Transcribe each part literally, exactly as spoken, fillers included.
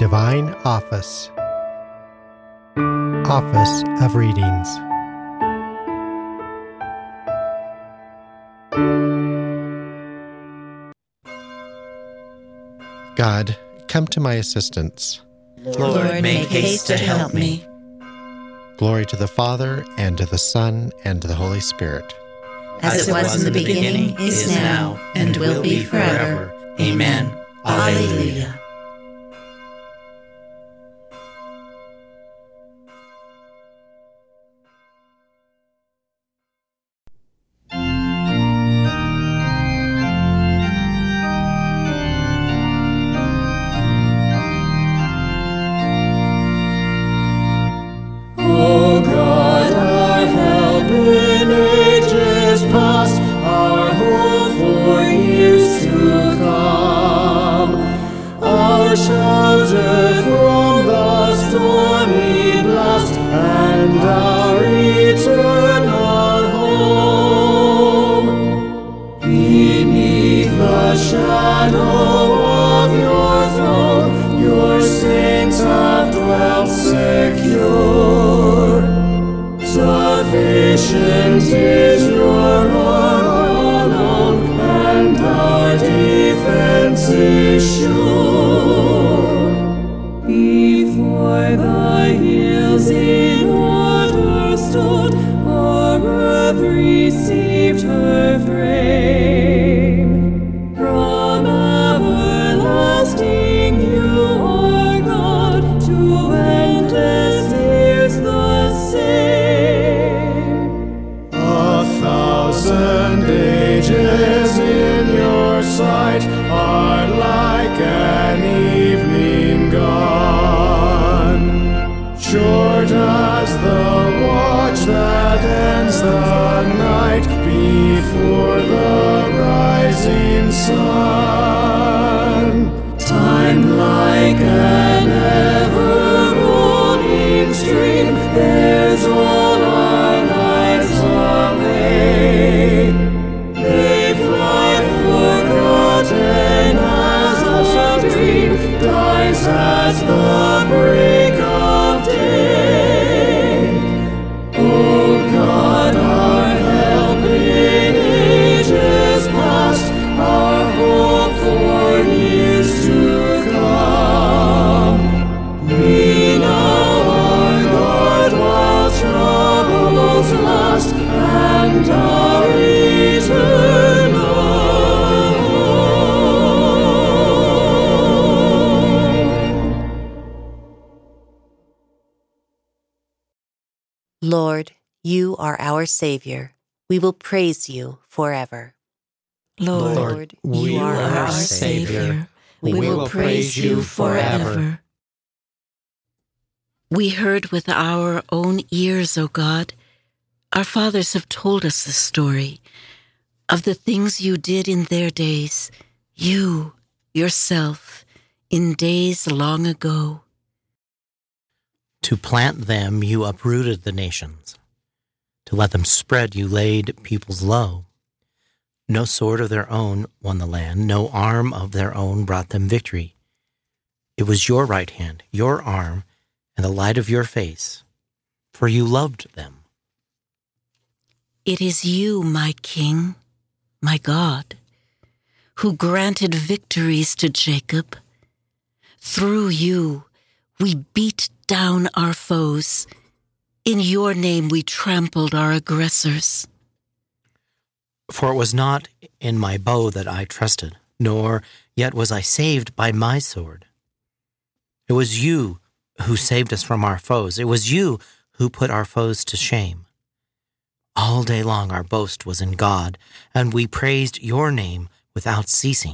Divine Office. Office of Readings. God, come to my assistance. Lord, make haste to help me. Glory to the Father, and to the Son, and to the Holy Spirit. As it was in the beginning, is now, and will be forever. Amen. Alleluia. O God, our help in ages past, our hope for years to come, our shelter from the stormy blast, and our eternal home. Beneath the shadow of your throne, your saints have dwelt secure. Sufficient is your arm alone, and our defense is sure. Before the hills in order stood, our earth received her frame. From everlasting you are God, to endless years the same. A thousand ages in your sight are like an evening gone, short as the watch that ends the night before the rising sun. Time like an ever-rolling stream bears all our lives away. They fly forgotten as a dream dies at the break of day. O God, our help in ages past, our hope for years to come. Be now our God while troubles last, and our eternal Lord, you are our Savior. We will praise you forever. Lord, Lord, you are our Savior. We will praise you forever. We heard with our own ears, O God. Our fathers have told us the story of the things you did in their days, you, yourself, in days long ago. To plant them you uprooted the nations. To let them spread you laid peoples low. No sword of their own won the land, no arm of their own brought them victory. It was your right hand, your arm, and the light of your face, for you loved them. It is you, my King, my God, who granted victories to Jacob. Through you, we beat down our foes. In your name we trampled our aggressors. For it was not in my bow that I trusted, nor yet was I saved by my sword. It was you who saved us from our foes. It was you who put our foes to shame. All day long our boast was in God, and we praised your name without ceasing.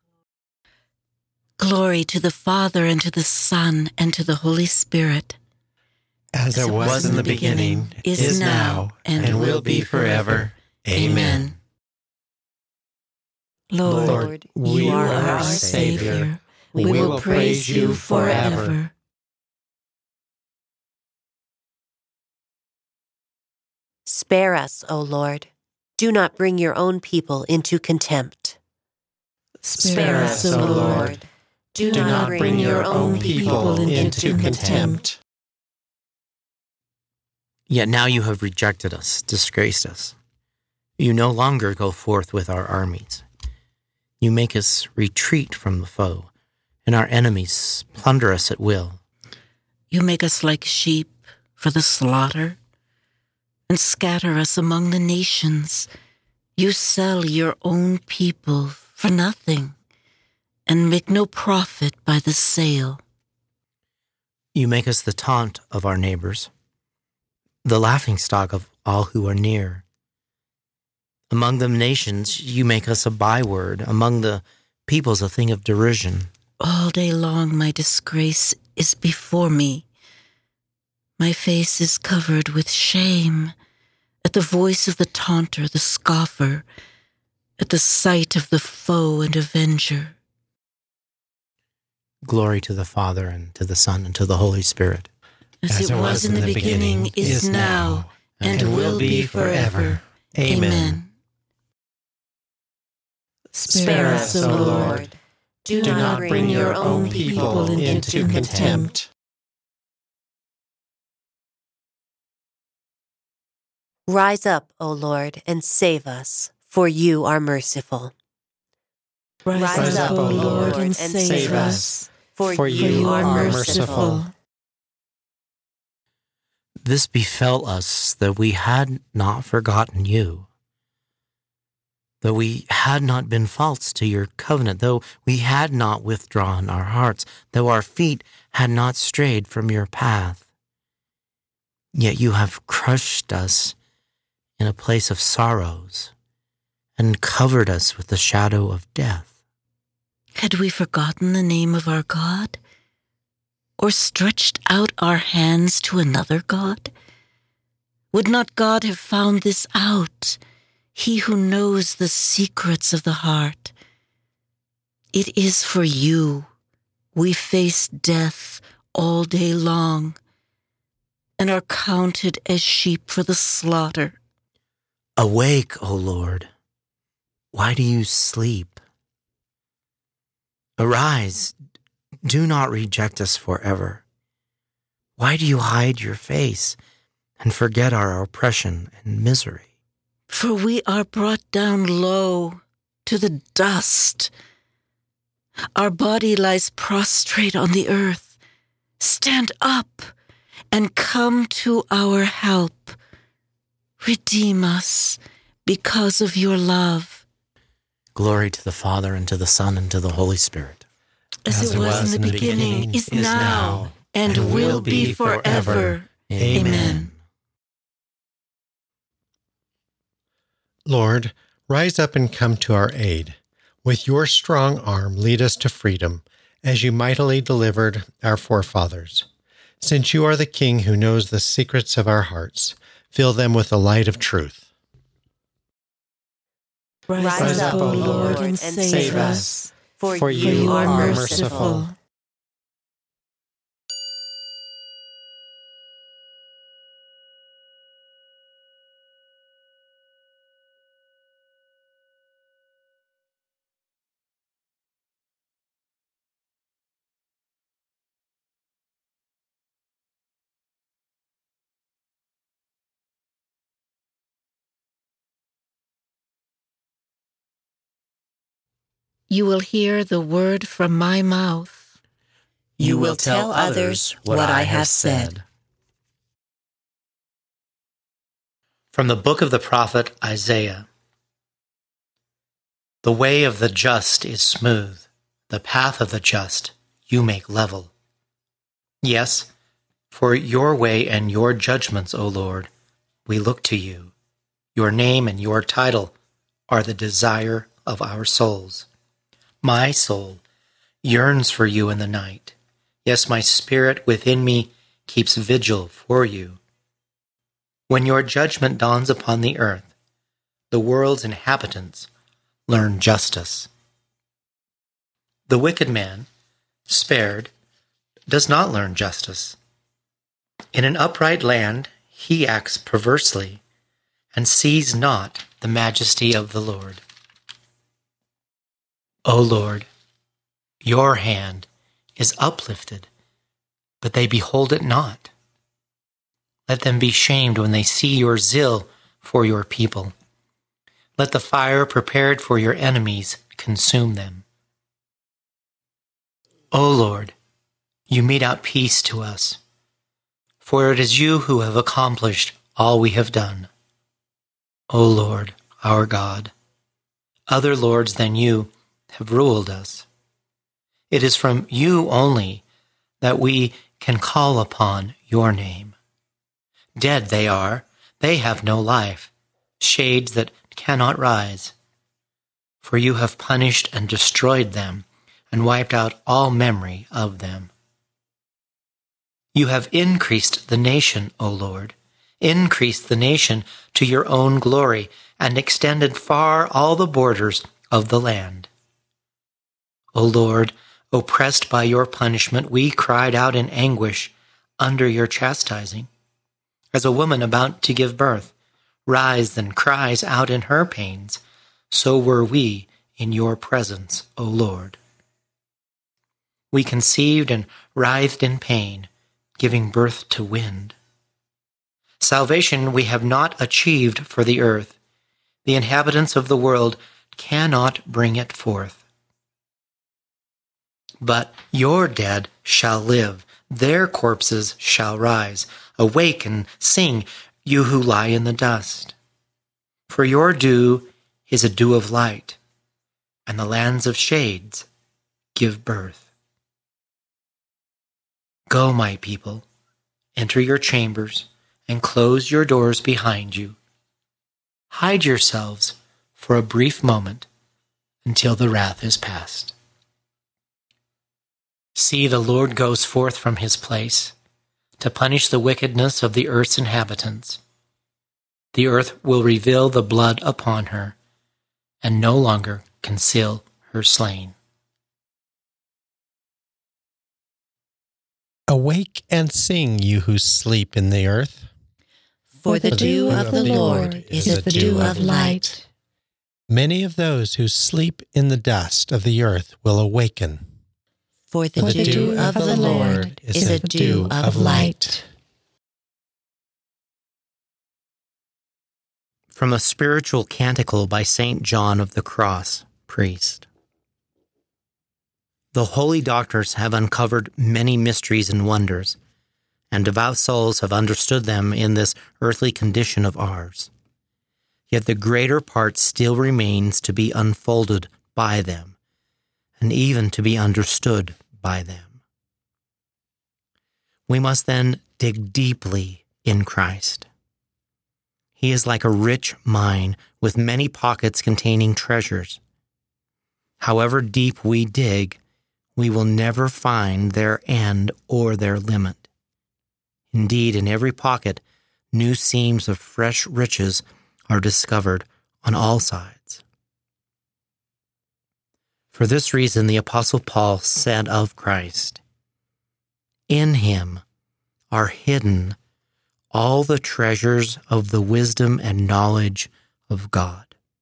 Glory to the Father, and to the Son, and to the Holy Spirit. As, As it was in the beginning, is now, and will be forever. Amen. Lord, you are our Savior. We will praise you forever. Spare us, O Lord. Do not bring your own people into contempt. Spare us, O Lord. Do, Do not bring your own people into contempt. Yet now you have rejected us, disgraced us. You no longer go forth with our armies. You make us retreat from the foe, and our enemies plunder us at will. You make us like sheep for the slaughter, and scatter us among the nations. You sell your own people for nothing, and make no profit by the sale. You make us the taunt of our neighbors, the laughingstock of all who are near. Among the nations, you make us a byword, among the peoples a thing of derision. All day long my disgrace is before me. My face is covered with shame at the voice of the taunter, the scoffer, at the sight of the foe and avenger. Glory to the Father, and to the Son, and to the Holy Spirit. As, As it was in the beginning, is now, and, and will be forever. Amen. Spare us, O Lord. Do not bring your own people into contempt. Rise up, O Lord, and save us, for you are merciful. Rise, Rise up, O Lord, and save us, for, for you, you are merciful. This befell us that we had not forgotten you, though we had not been false to your covenant, though we had not withdrawn our hearts, though our feet had not strayed from your path. Yet you have crushed us in a place of sorrows and covered us with the shadow of death. Had we forgotten the name of our God, or stretched out our hands to another God? Would not God have found this out, he who knows the secrets of the heart? It is for you we face death all day long, and are counted as sheep for the slaughter. Awake, O Lord. Why do you sleep? Arise. Do not reject us forever. Why do you hide your face and forget our oppression and misery? For we are brought down low to the dust. Our body lies prostrate on the earth. Stand up and come to our help. Redeem us because of your love. Glory to the Father, and to the Son, and to the Holy Spirit. As, As it was, was in the beginning, beginning is, is now, and, and will be forever. Amen. Lord, rise up and come to our aid. With your strong arm, lead us to freedom, as you mightily delivered our forefathers. Since you are the King who knows the secrets of our hearts, fill them with the light of truth. Rise, rise up, O Lord, and save us. For, for you, you are merciful. merciful. You will hear the word from my mouth. You will tell others what I have said. From the book of the prophet Isaiah. The way of the just is smooth, the path of the just you make level. Yes, for your way and your judgments, O Lord, we look to you. Your name and your title are the desire of our souls. My soul yearns for you in the night. Yes, my spirit within me keeps vigil for you. When your judgment dawns upon the earth, the world's inhabitants learn justice. The wicked man, spared, does not learn justice. In an upright land, he acts perversely and sees not the majesty of the Lord. O Lord, Your hand is uplifted, but they behold it not. Let them be shamed when they see your zeal for your people. Let the fire prepared for your enemies consume them. O Lord, you mete out peace to us, for it is you who have accomplished all we have done. O Lord, our God, other lords than you have ruled us. It is from you only that we can call upon your name. Dead they are, they have no life, shades that cannot rise. For you have punished and destroyed them, and wiped out all memory of them. You have increased the nation, O Lord, increased the nation to your own glory, and extended far all the borders of the land. O Lord, oppressed by your punishment, we cried out in anguish under your chastising. As a woman about to give birth writhes and cries out in her pains, so were we in your presence, O Lord. We conceived and writhed in pain, giving birth to wind. Salvation we have not achieved for the earth. The inhabitants of the world cannot bring it forth. But your dead shall live, their corpses shall rise. Awake and sing, you who lie in the dust. For your dew is a dew of light, and the lands of shades give birth. Go, my people, enter your chambers, and close your doors behind you. Hide yourselves for a brief moment until the wrath is past. See, the Lord goes forth from his place to punish the wickedness of the earth's inhabitants. The earth will reveal the blood upon her, and no longer conceal her slain. Awake and sing, you who sleep in the earth. For the dew of the Lord is the dew of light. Many of those who sleep in the dust of the earth will awaken. For the dew of the Lord is the dew of light. From a spiritual canticle by Saint John of the Cross, priest. The holy doctors have uncovered many mysteries and wonders, and devout souls have understood them in this earthly condition of ours. Yet the greater part still remains to be unfolded by them, and even to be understood by them. We must then dig deeply in Christ. He is like a rich mine with many pockets containing treasures. However deep we dig, we will never find their end or their limit. Indeed, in every pocket, new seams of fresh riches are discovered on all sides. For this reason, the Apostle Paul said of Christ, "In him are hidden all the treasures of the wisdom and knowledge of God."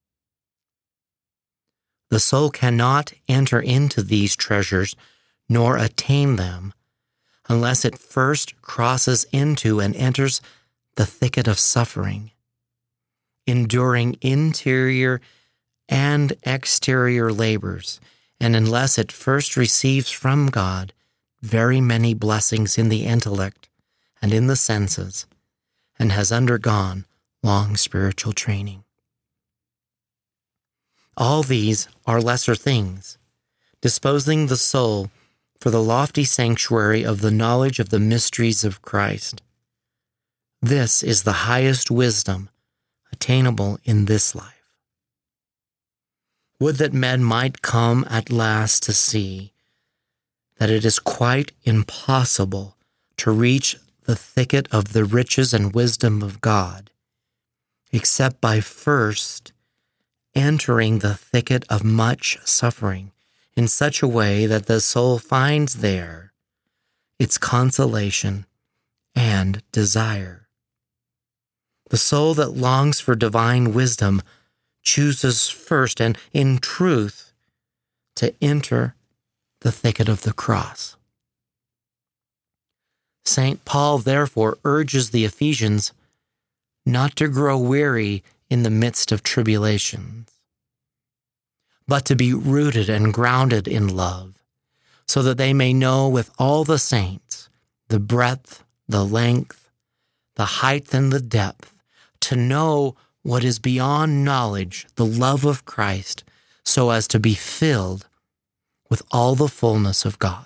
The soul cannot enter into these treasures nor attain them unless it first crosses into and enters the thicket of suffering, enduring interior and exterior labors, and unless it first receives from God very many blessings in the intellect and in the senses, and has undergone long spiritual training. All these are lesser things, disposing the soul for the lofty sanctuary of the knowledge of the mysteries of Christ. This is the highest wisdom attainable in this life. Would that men might come at last to see that it is quite impossible to reach the thicket of the riches and wisdom of God, except by first entering the thicket of much suffering in such a way that the soul finds there its consolation and desire. The soul that longs for divine wisdom chooses first and in truth to enter the thicket of the cross. Saint Paul therefore urges the Ephesians not to grow weary in the midst of tribulations, but to be rooted and grounded in love, so that they may know with all the saints the breadth, the length, the height, and the depth, to know what is beyond knowledge, the love of Christ, so as to be filled with all the fullness of God.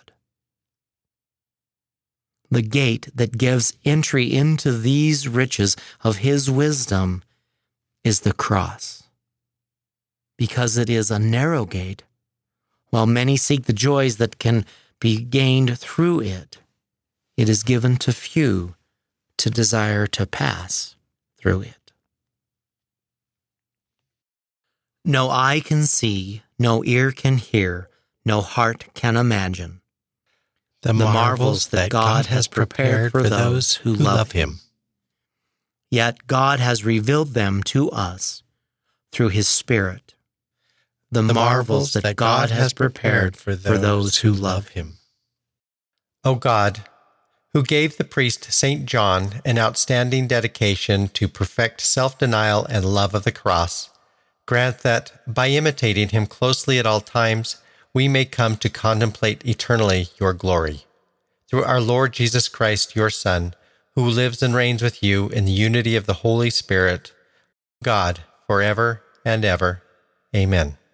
The gate that gives entry into these riches of His wisdom is the cross. Because it is a narrow gate, while many seek the joys that can be gained through it, it is given to few to desire to pass through it. No eye can see, no ear can hear, no heart can imagine The, the marvels that God has prepared for those who love Him. Yet God has revealed them to us through His Spirit. The, The marvels that God has prepared for those who love Him. O God, who gave the priest Saint John an outstanding dedication to perfect self-denial and love of the cross, grant that, by imitating him closely at all times, we may come to contemplate eternally your glory. Through our Lord Jesus Christ, your Son, who lives and reigns with you in the unity of the Holy Spirit, God, forever and ever. Amen.